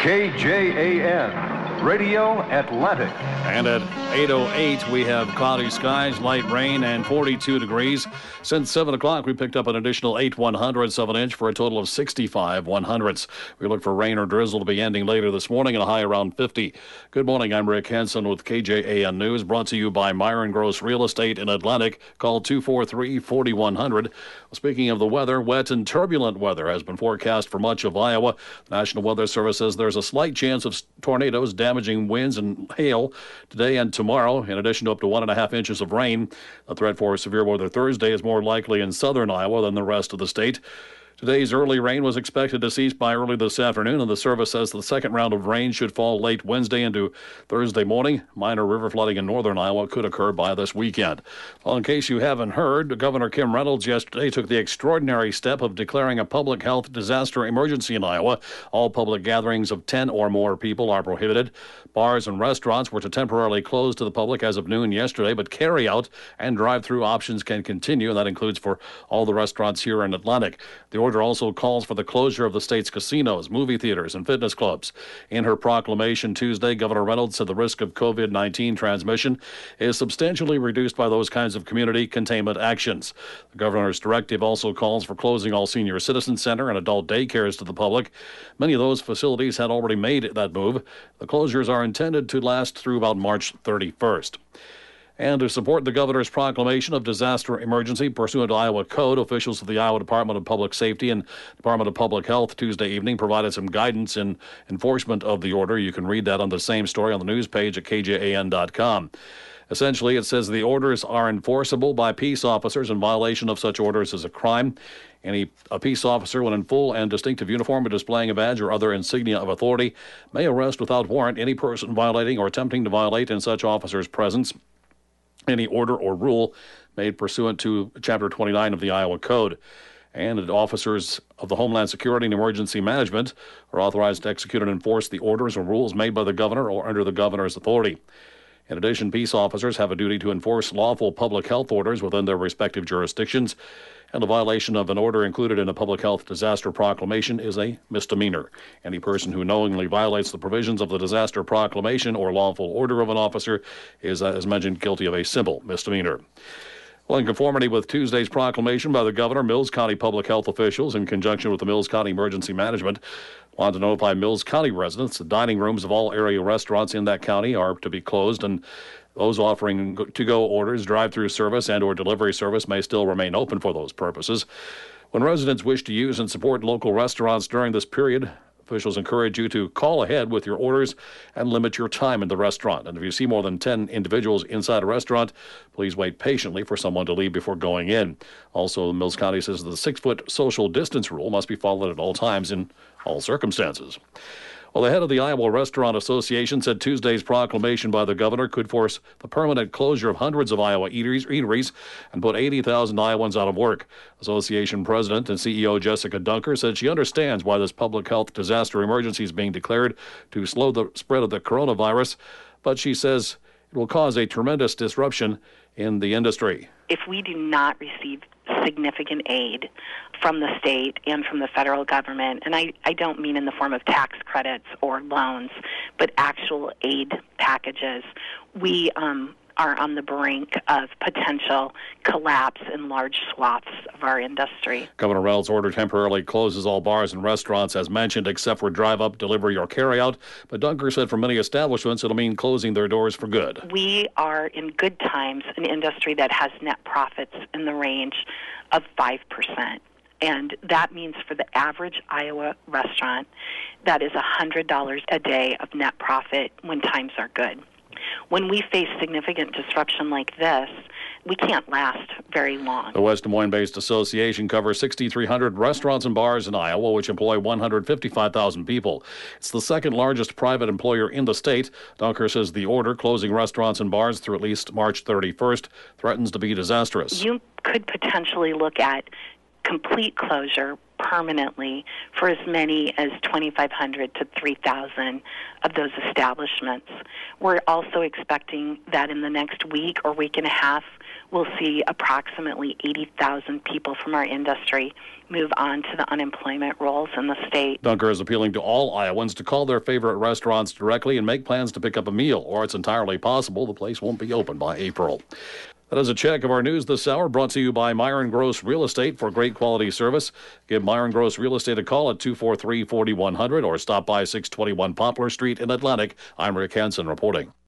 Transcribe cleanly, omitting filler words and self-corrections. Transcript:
KJAN, Radio Atlantic. And at 8:08, we have cloudy skies, light rain, and 42 degrees. Since 7 o'clock, we picked up an additional 8 100ths of an inch for a total of 65 100ths. We look for rain or drizzle to be ending later this morning and a high around 50. Good morning, I'm Rick Henson with KJAN News, brought to you by Myron Gross Real Estate in Atlantic. Call 243-4100. Speaking of the weather, wet and turbulent weather has been forecast for much of Iowa. The National Weather Service says there's a slight chance of tornadoes, damaging winds, and hail today and tomorrow, in addition to up to 1.5 inches of rain. The threat for severe weather Thursday is more likely in southern Iowa than the rest of the state. Today's early rain was expected to cease by early this afternoon, and the service says the second round of rain should fall late Wednesday into Thursday morning. Minor river flooding in northern Iowa could occur by this weekend. Well, in case you haven't heard, Governor Kim Reynolds yesterday took the extraordinary step of declaring a public health disaster emergency in Iowa. All public gatherings of 10 or more people are prohibited. Bars and restaurants were to temporarily close to the public as of noon yesterday, but carry-out and drive-through options can continue, and that includes for all the restaurants here in Atlantic. The order also calls for the closure of the state's casinos, movie theaters, and fitness clubs. In her proclamation Tuesday, Governor Reynolds said the risk of COVID-19 transmission is substantially reduced by those kinds of community containment actions. The governor's directive also calls for closing all senior citizen center and adult daycares to the public. Many of those facilities had already made that move. The closures are intended to last through about March 31st. And to support the governor's proclamation of disaster emergency pursuant to Iowa Code, officials of the Iowa Department of Public Safety and Department of Public Health Tuesday evening provided some guidance in enforcement of the order. You can read that on the same story on the news page at kjan.com. Essentially, it says the orders are enforceable by peace officers, and violation of such orders is a crime. A peace officer, when in full and distinctive uniform or displaying a badge or other insignia of authority, may arrest without warrant any person violating or attempting to violate in such officer's presence any order or rule made pursuant to Chapter 29 of the Iowa Code. And officers of the Homeland Security and Emergency Management are authorized to execute and enforce the orders or rules made by the governor or under the governor's authority. In addition, peace officers have a duty to enforce lawful public health orders within their respective jurisdictions, and a violation of an order included in a public health disaster proclamation is a misdemeanor. Any person who knowingly violates the provisions of the disaster proclamation or lawful order of an officer is, as mentioned, guilty of a simple misdemeanor. Well, in conformity with Tuesday's proclamation by the governor, Mills County public health officials, in conjunction with the Mills County Emergency Management, want to notify Mills County residents the dining rooms of all area restaurants in that county are to be closed, and those offering to-go orders, drive-through service, and or delivery service may still remain open for those purposes. When residents wish to use and support local restaurants during this period, officials encourage you to call ahead with your orders and limit your time in the restaurant. And if you see more than 10 individuals inside a restaurant, please wait patiently for someone to leave before going in. Also, Mills County says the 6-foot social distance rule must be followed at all times in all circumstances. Well, the head of the Iowa Restaurant Association said Tuesday's proclamation by the governor could force the permanent closure of hundreds of Iowa eateries and put 80,000 Iowans out of work. Association President and CEO Jessica Dunker said she understands why this public health disaster emergency is being declared to slow the spread of the coronavirus, but she says it will cause a tremendous disruption in the industry. If we do not receive significant aid from the state and from the federal government, and I don't mean in the form of tax credits or loans, but actual aid packages, we are on the brink of potential collapse in large swaths of our industry. Governor Reynolds' order temporarily closes all bars and restaurants, as mentioned, except for drive-up, delivery, or carry-out. But Dunker said for many establishments, it'll mean closing their doors for good. We are, in good times, an industry that has net profits in the range of 5%. And that means for the average Iowa restaurant, that is $100 a day of net profit when times are good. When we face significant disruption like this, we can't last very long. The West Des Moines-based association covers 6,300 restaurants and bars in Iowa, which employ 155,000 people. It's the second largest private employer in the state. Dunker says the order closing restaurants and bars through at least March 31st threatens to be disastrous. You could potentially look at complete closure permanently for as many as 2,500 to 3,000 of those establishments. We're also expecting that in the next week or week and a half, we'll see approximately 80,000 people from our industry move on to the unemployment rolls in the state. Dunker is appealing to all Iowans to call their favorite restaurants directly and make plans to pick up a meal, or it's entirely possible the place won't be open by April. That is a check of our news this hour, brought to you by Myron Gross Real Estate for great quality service. Give Myron Gross Real Estate a call at 243-4100 or stop by 621 Poplar Street in Atlantic. I'm Rick Hansen reporting.